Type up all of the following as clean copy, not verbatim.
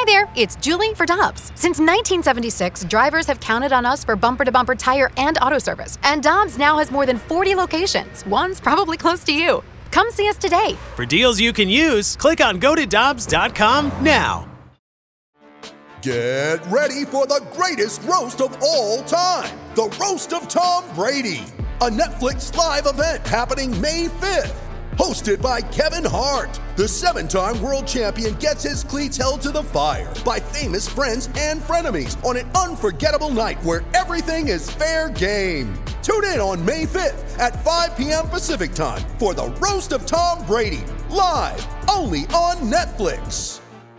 Hi there, it's Julie for Dobbs. Since 1976, drivers have counted on us for bumper-to-bumper tire and auto service. And Dobbs now has more than 40 locations. One's probably close to you. Come see us today. For deals you can use, click on GoToDobbs.com now. Get ready for the greatest roast of all time, the Roast of Tom Brady, a Netflix live event happening May 5th. Hosted by Kevin Hart, the 7-time world champion gets his cleats held to the fire by famous friends and frenemies on an unforgettable night where everything is fair game. Tune in on May 5th at 5 p.m. Pacific time for the Roast of Tom Brady, live only on Netflix.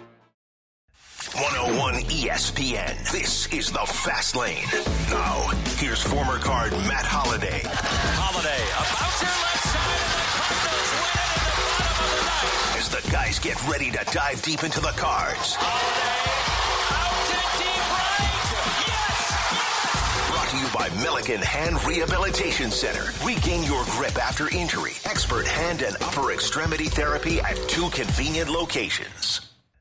101 ESPN. This is the Fast Lane. Now, here's former guard Matt Holliday. Holliday about to left side, and the Cardinals win it in the bottom of the ninth. As the guys get ready to dive deep into the cards. Holliday out to deep right. Yes! Brought to you by Milliken Hand Rehabilitation Center. Regain your grip after injury. Expert hand and upper extremity therapy at 2 convenient locations.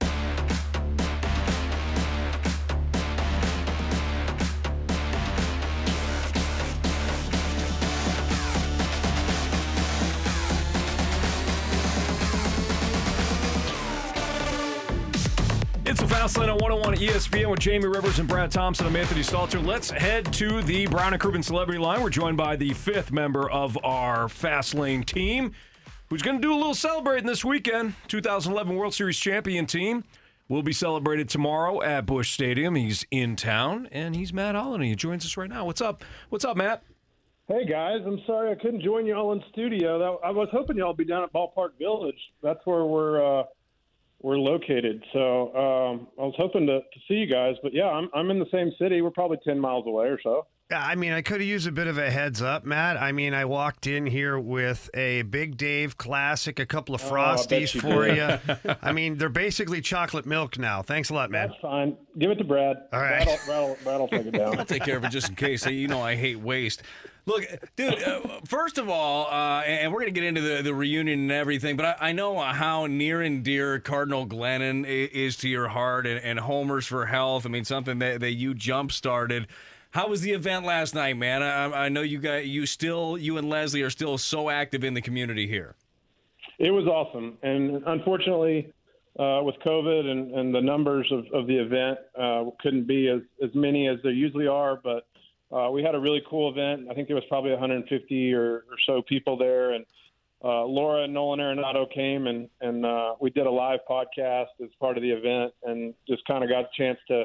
It's the Fast Lane on 101 ESPN with Jamie Rivers and Brad Thompson. I'm Anthony Stalter. Let's head to the Brown and Crouppen Celebrity Line. We're joined by the 5th member of our Fast Lane team, who's going to do a little celebrating this weekend. 2011 World Series champion team will be celebrated tomorrow at Busch Stadium. He's in town, and he's Matt Holliday. He joins us right now. What's up? What's up, Matt? Hey, guys. I'm sorry I couldn't join you all in studio. I was hoping y'all would be down at Ballpark Village. That's where we're located. So I was hoping to see you guys. But, yeah, I'm in the same city. We're probably 10 miles away or so. I mean, I could have used a bit of a heads up, Matt. I mean, I walked in here with a Big Dave Classic, a couple of Frosties for you. I mean, they're basically chocolate milk now. Thanks a lot, man. That's fine. Give it to Brad. All right. Brad will take it down. I'll take care of it just in case. You know I hate waste. Look, dude, first of all, and we're going to get into the reunion and everything, but I know how near and dear Cardinal Glennon is to your heart and Homers for Health. I mean, something that you jump-started. How was the event last night, man? I know you and Leslie are still so active in the community here. It was awesome. And unfortunately, with COVID and the numbers of the event couldn't be as many as there usually are, but we had a really cool event. I think there was probably 150 or so people there, and Laura and Nolan Arenado came, and we did a live podcast as part of the event, and just kind of got a chance to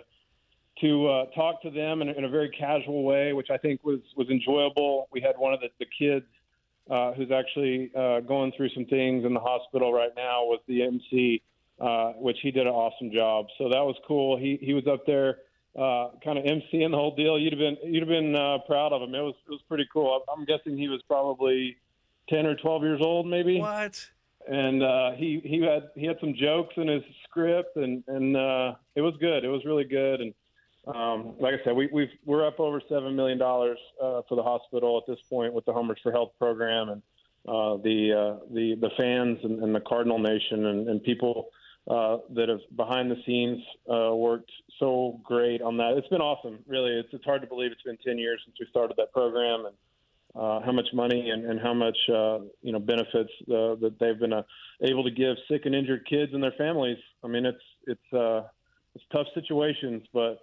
talk to them in a very casual way, which I think was enjoyable. We had one of the kids who's actually going through some things in the hospital right now with the MC, which he did an awesome job. So that was cool. He was up there kind of MCing the whole deal. You'd have been proud of him. It was pretty cool. I'm guessing he was probably 10 or 12 years old, maybe. What? And he had some jokes in his script, and it was good. It was really good. And like I said, we're up over $7 million for the hospital at this point with the Homers for Health program, and the fans and the Cardinal Nation and people that have behind the scenes worked so great on that. It's been awesome, really. It's hard to believe it's been 10 years since we started that program, and how much money and how much benefits that they've been able to give sick and injured kids and their families. I mean, it's tough situations, but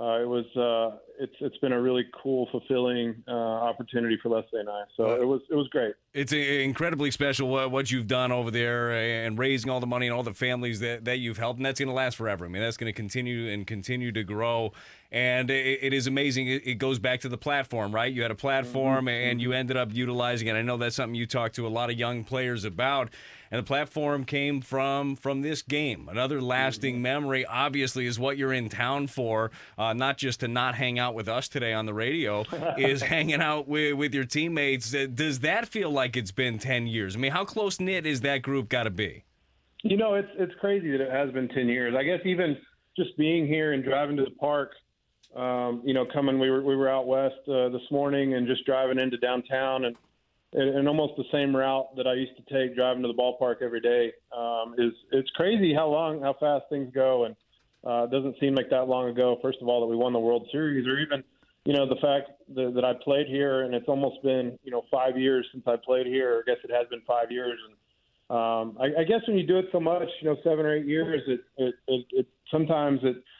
it's been a really cool, fulfilling opportunity for Leslie and I. So it was great. It's incredibly special what you've done over there and raising all the money and all the families that you've helped, and that's going to last forever. I mean, that's going to continue to grow. And it is amazing. It goes back to the platform, right? You had a platform, and you ended up utilizing it. I know that's something you talk to a lot of young players about. And the platform came from this game. Another lasting memory, obviously, is what you're in town for, not just to not hang out with us today on the radio, is hanging out with your teammates. Does that feel like it's been 10 years? I mean, how close-knit is that group got to be? You know, it's crazy that it has been 10 years. I guess even just being here and driving to the park, we were out west this morning and just driving into downtown and almost the same route that I used to take driving to the ballpark every day. It's crazy how fast things go. And It doesn't seem like that long ago, first of all, that we won the World Series, or even, the fact that I played here, and it's almost been, 5 years since I played here. I guess it has been 5 years. And I guess when you do it so much, 7 or 8 years, it sometimes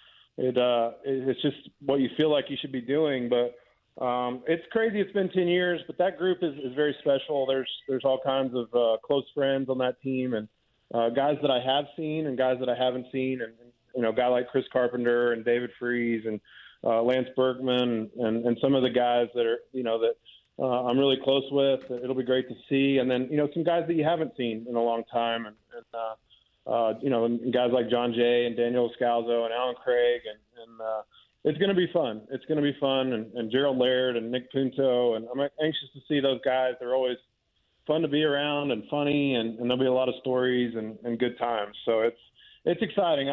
it's just what you feel like you should be doing. But it's crazy. It's been 10 years, but that group is very special. There's all kinds of close friends on that team, and guys that I have seen and guys that I haven't seen, and a guy like Chris Carpenter and David Freese and Lance Berkman and some of the guys that are that I'm really close with. It'll be great to see, and then some guys that you haven't seen in a long time, and and guys like John Jay and Daniel Scalzo and Alan Craig, and it's going to be fun. It's going to be fun, and Gerald Laird and Nick Punto, and I'm anxious to see those guys. They're always fun to be around and funny, and there'll be a lot of stories and good times. So it's exciting.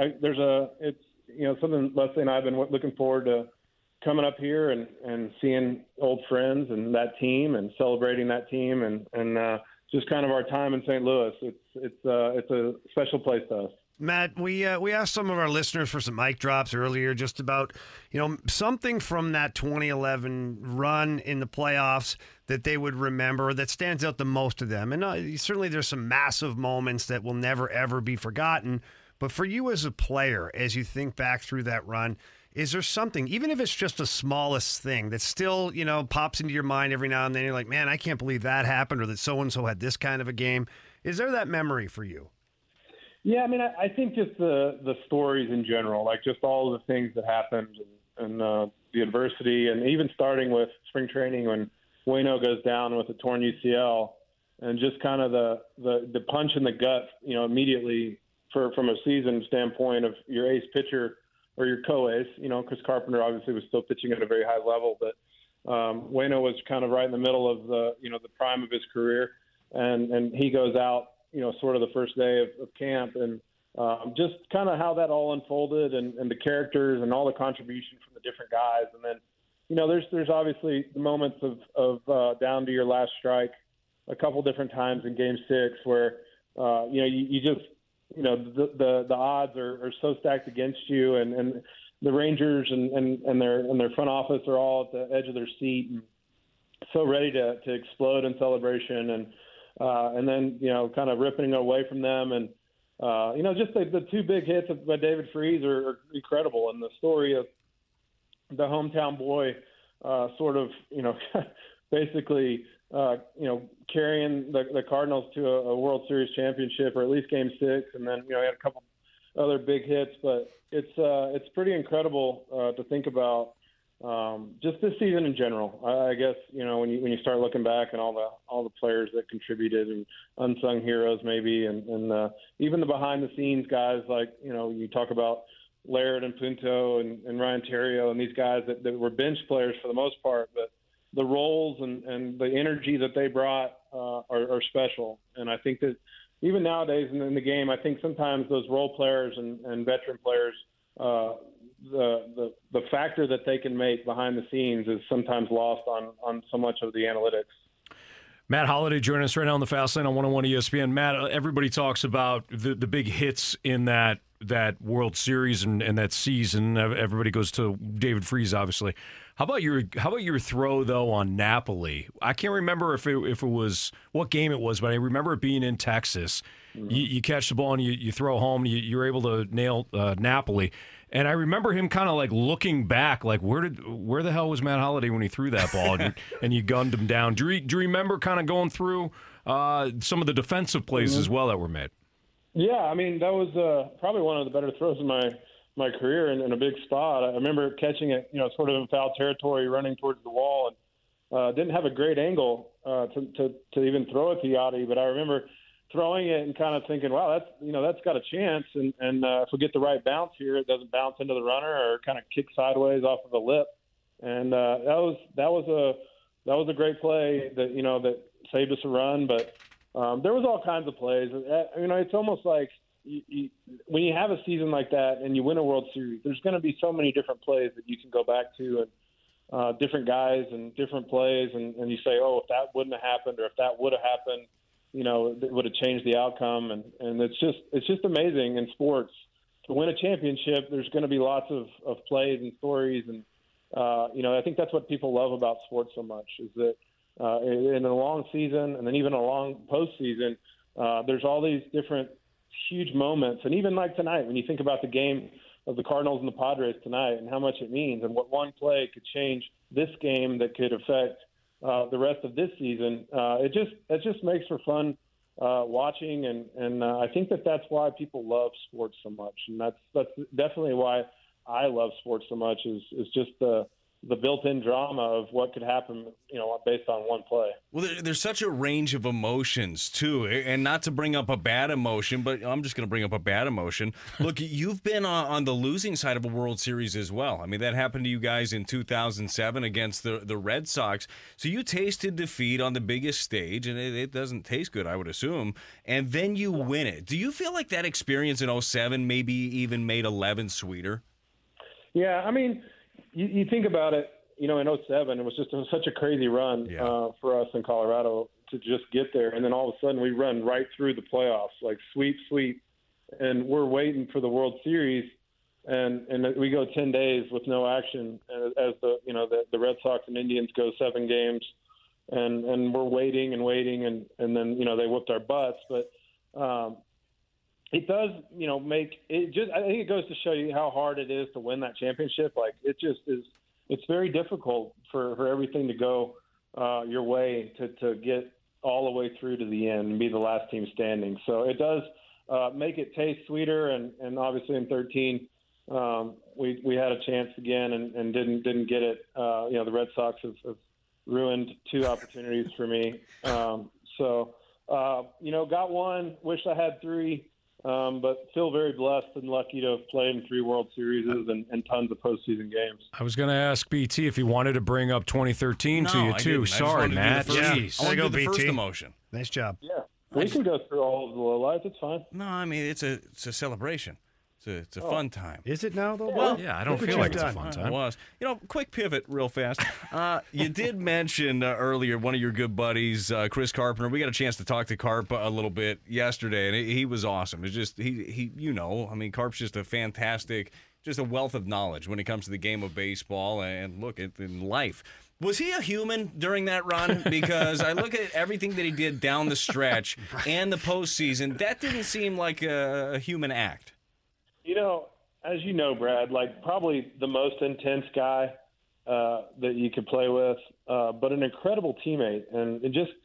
It's something Leslie and I have been looking forward to, coming up here and seeing old friends and that team and celebrating that team and just kind of our time in St. Louis. It's a special place to us. Matt, we asked some of our listeners for some mic drops earlier, just about something from that 2011 run in the playoffs that they would remember that stands out the most to them. And certainly there's some massive moments that will never ever be forgotten. But for you as a player, as you think back through that run, is there something, even if it's just the smallest thing, that still pops into your mind every now and then? You're like, man, I can't believe that happened, or that so and so had this kind of a game. Is there that memory for you? Yeah, I mean, I think just the stories in general, like just all of the things that happened and the adversity, and even starting with spring training when Waino goes down with a torn UCL, and just kind of the punch in the gut, immediately from a season standpoint of your ace pitcher or your co-ace. Chris Carpenter obviously was still pitching at a very high level, but Waino was kind of right in the middle of the prime of his career, and he goes out sort of the first day of camp, and just kind of how that all unfolded, and the characters and all the contribution from the different guys. And then, there's obviously the moments of down to your last strike a couple different times in Game 6 where, you just, the odds are so stacked against you, and the Rangers and their front office are all at the edge of their seat and so ready to explode in celebration. And then, kind of ripping away from them. And, just the two big hits by David Freese are incredible. And the story of the hometown boy sort of, basically, carrying the Cardinals to a World Series championship, or at least Game 6. And then, he had a couple other big hits. But it's pretty incredible to think about. Just this season in general, I guess, when you start looking back and all the players that contributed and unsung heroes maybe, and even the behind the scenes guys, like, you talk about Laird and Punto and Ryan Theriot and these guys that were bench players for the most part, but the roles and the energy that they brought are special. And I think that even nowadays in the game, I think sometimes those role players and veteran players, the factor that they can make behind the scenes is sometimes lost on so much of the analytics. Matt Holliday joining us right now on the Fast Lane on 101 ESPN. Matt, everybody talks about the big hits in that World Series and that season. Everybody goes to David Freese, obviously. How about your throw though on Napoli? I can't remember if it was what game it was, but I remember it being in Texas. Mm-hmm. You catch the ball and you throw home. You're able to nail Napoli. And I remember him kind of like looking back, like where the hell was Matt Holliday when he threw that ball and you gunned him down? Do you remember kind of going through some of the defensive plays as well that were made? Yeah, I mean that was probably one of the better throws in my career in a big spot. I remember catching it, sort of in foul territory, running towards the wall, and didn't have a great angle to even throw it to Yadi, but I remember throwing it and kind of thinking, wow, that's got a chance. And if we get the right bounce here, it doesn't bounce into the runner or kind of kick sideways off of the lip. And that was a great play that saved us a run. But there was all kinds of plays. It's almost like when you have a season like that and you win a World Series, there's going to be so many different plays that you can go back to, and different guys and different plays. And you say, oh, if that wouldn't have happened, or if that would have happened, it would have changed the outcome. And it's just amazing in sports to win a championship, there's going to be lots of plays and stories. And, I think that's what people love about sports so much is that in a long season and then even a long postseason, there's all these different huge moments. And even like tonight, when you think about the game of the Cardinals and the Padres tonight and how much it means and what one play could change this game that could affect the rest of this season, it just makes for fun watching. And I think that's why people love sports so much. And that's definitely why I love sports so much is just the built-in drama of what could happen, based on one play. Well, there's such a range of emotions, too. And not to bring up a bad emotion, but I'm just going to bring up a bad emotion. Look, you've been on the losing side of a World Series as well. I mean, that happened to you guys in 2007 against the Red Sox. So you tasted defeat on the biggest stage, and it doesn't taste good, I would assume. And then you win it. Do you feel like that experience in 2007 maybe even made 11 sweeter? Yeah, I mean – You think about it, in 2007, it was such a crazy run for us in Colorado to just get there. And then all of a sudden we run right through the playoffs, like sweep. And we're waiting for the World Series. And we go 10 days with no action as the Red Sox and Indians go 7 games. And we're waiting. And then, they whooped our butts. But it does, make it just. I think it goes to show you how hard it is to win that championship. Like it just is. It's very difficult for everything to go your way to get all the way through to the end and be the last team standing. So it does make it taste sweeter. And obviously in 2013, we had a chance again and didn't get it. The Red Sox have ruined 2 opportunities for me. Got one. Wish I had 3. But feel very blessed and lucky to have played in 3 World Series and tons of postseason games. I was going to ask BT if he wanted to bring up 2013 to you, too. Sorry, Matt. Jeez. I want to do the first emotion. Nice job. Yeah. We can go through all of the lowlights. It's fine. No, I mean, it's a celebration. It's a fun time. Is it now, though? Well, yeah, I don't feel like it's a fun time. It was. Quick pivot real fast. You did mention earlier one of your good buddies, Chris Carpenter. We got a chance to talk to Carp a little bit yesterday, and he was awesome. It's just, Carp's just a fantastic, just a wealth of knowledge when it comes to the game of baseball and look, in life. Was he a human during that run? Because I look at everything that he did down the stretch and the postseason, that didn't seem like a human act. As you know, Brad, like probably the most intense guy that you could play with, but an incredible teammate. And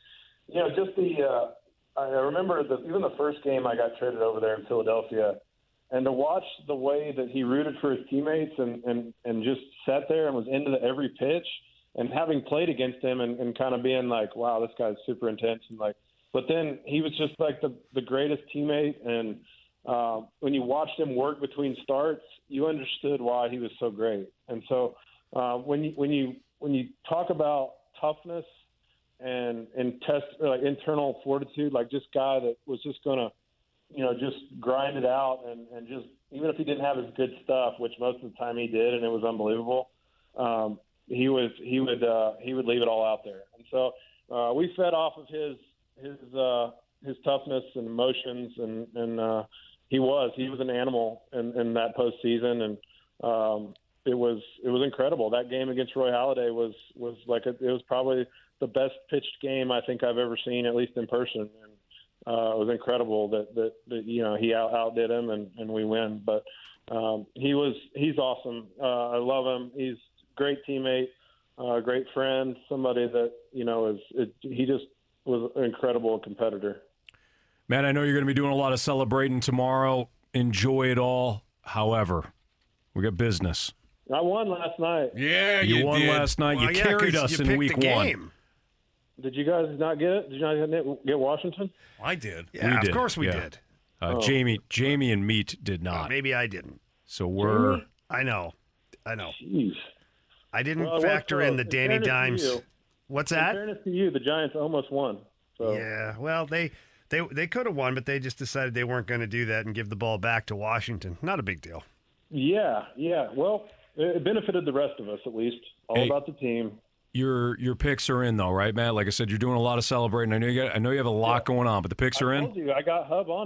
I remember even the first game I got traded over there in Philadelphia, and to watch the way that he rooted for his teammates and just sat there and was into every pitch, and having played against him and kind of being like, wow, this guy's super intense. And but then he was just like the greatest teammate. And when you watched him work between starts, you understood why he was so great. And so when you talk about toughness and test internal fortitude, like just guy that was just going to, just grind it out and just, even if he didn't have his good stuff, which most of the time he did, and it was unbelievable, he would leave it all out there. And so we fed off of his toughness and emotions, and he was an animal in that postseason, and it was incredible. That game against Roy Halladay was it was probably the best pitched game I think I've ever seen, at least in person. And it was incredible that he outdid him and we win. But he's awesome. I love him. He's a great teammate, great friend, somebody that he just was an incredible competitor. Man, I know you're going to be doing a lot of celebrating tomorrow. Enjoy it all. However, we got business. I won last night. Yeah, you won did. last night. Well, you carried us in week 1. Did you guys not get it? Did you not get Washington? I did. Yeah, we did. Of course we did. Jamie and Meat did not. Maybe I didn't. So we're... I know. Jeez. I didn't factor in the Danny Dimes. What's that? In fairness to you, the Giants almost won. So. Yeah, well, they could have won, but they just decided they weren't going to do that and give the ball back to Washington. Not a big deal. Yeah. Well, it benefited the rest of us, at least. All about the team. Your picks are in, though, right, Matt? Like I said, you're doing a lot of celebrating. I know you have a lot going on, but the picks are in? I told you, I got Hub on it.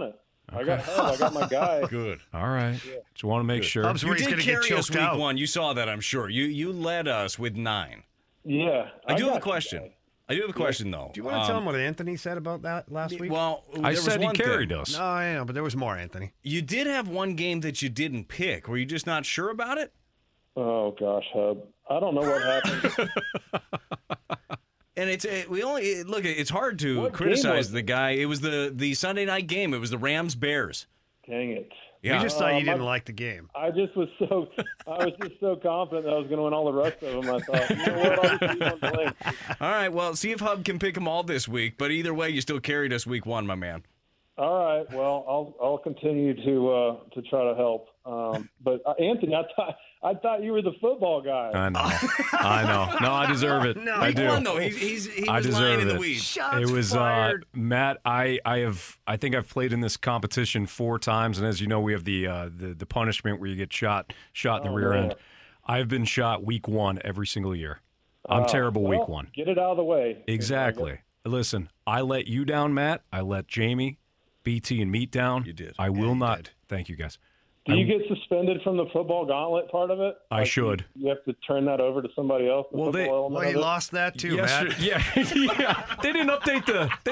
I got Hub. I got my guy. Good. All right. Just want to make sure. Hub's where You he's did going to get carry us choked week out. 1. You saw that, I'm sure. You led us with 9. Yeah. I do have a got you question. guys. I do have a question, though. Do you want to tell him what Anthony said about that last week? Well, I there was said he one carried thing. us. No, I know, but there was more, Anthony. You did have one game that you didn't pick. Were you just not sure about it? Oh gosh, Hub. I don't know what happened. And look. It's hard to What game criticize was the it? guy. It was the Sunday night game. It was the Rams Bears. Dang it. Yeah. We just thought you didn't like the game. I was just so confident that I was going to win all the rest of them. I thought, you know what, I'll just leave one blank. All right. Well, see if Hub can pick them all this week. But either way, you still carried us week 1, my man. All right. Well, I'll continue to try to help. But Anthony, I thought you were the football guy. I know. No, I deserve it. No, I Week do. 1, though, he I was deserve lying in the it. weeds. Shots It was fired. Matt. I think I've played in this competition 4 times, and as you know, we have the punishment where you get shot in the rear end. I've been shot week 1 every single year. I'm terrible week 1. Get it out of the way. Exactly. Listen, I let you down, Matt. I let Jamie, BT, and Meat down. You did. I will you not. did. Thank you, guys. Do you get suspended from the football gauntlet part of it? I should. You have to turn that over to somebody else. the Well, football element Well, he of it? lost that too, Matt. Yeah. They didn't update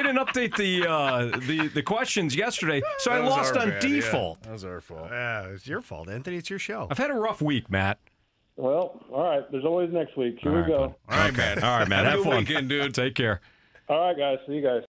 the questions yesterday, so I lost on default. That was our fault. Yeah, it's your fault, Anthony. It's your show. I've had a rough week, Matt. Well, all right. There's always next week. Here we go. All right, man. All right, Matt. Have a Have good fun. weekend, dude. Take care. All right, guys. See you guys.